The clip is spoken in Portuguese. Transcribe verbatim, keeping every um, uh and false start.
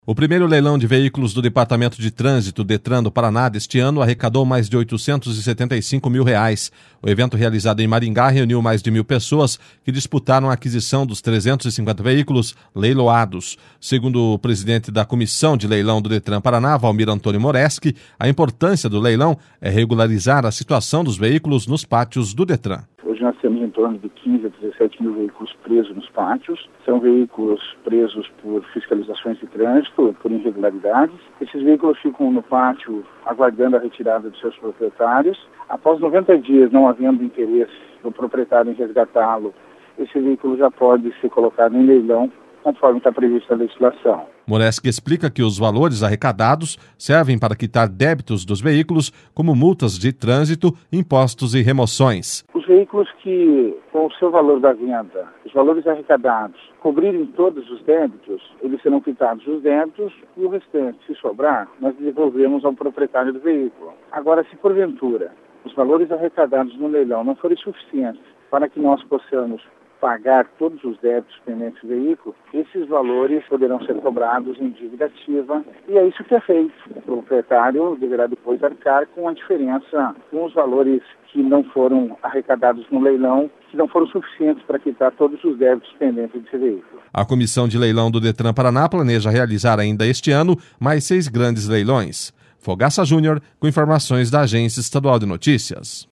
O primeiro leilão de veículos do Departamento de Trânsito, Detran do Paraná, deste ano, arrecadou mais de oitocentos e setenta e cinco mil reais. O evento realizado em Maringá reuniu mais de mil pessoas que disputaram a aquisição dos trezentos e cinquenta veículos leiloados. Segundo o presidente da Comissão de Leilão do Detran Paraná, Valmir Antônio Moreschi, a importância do leilão é regularizar a situação dos veículos nos pátios do Detran. Hoje nós temos em torno de quinze a dezessete mil veículos presos nos pátios. São veículos presos por fiscalizações de trânsito, por irregularidades. Esses veículos ficam no pátio aguardando a retirada dos seus proprietários. Após noventa dias, não havendo interesse do proprietário em resgatá-lo, esse veículo já pode ser colocado em leilão, conforme está previsto na legislação. Moreschi explica que os valores arrecadados servem para quitar débitos dos veículos, como multas de trânsito, impostos e remoções. Os veículos que, com o seu valor da venda, os valores arrecadados, cobrirem todos os débitos, eles serão quitados os débitos e o restante, se sobrar, nós devolvemos ao proprietário do veículo. Agora, se porventura os valores arrecadados no leilão não forem suficientes para que nós possamos pagar todos os débitos pendentes do veículo, esses valores poderão ser cobrados em dívida ativa e é isso que é feito. O proprietário deverá depois arcar com a diferença, com os valores que não foram arrecadados no leilão, que não foram suficientes para quitar todos os débitos pendentes desse veículo. A Comissão de Leilão do Detran Paraná planeja realizar ainda este ano mais seis grandes leilões. Fogaça Júnior, com informações da Agência Estadual de Notícias.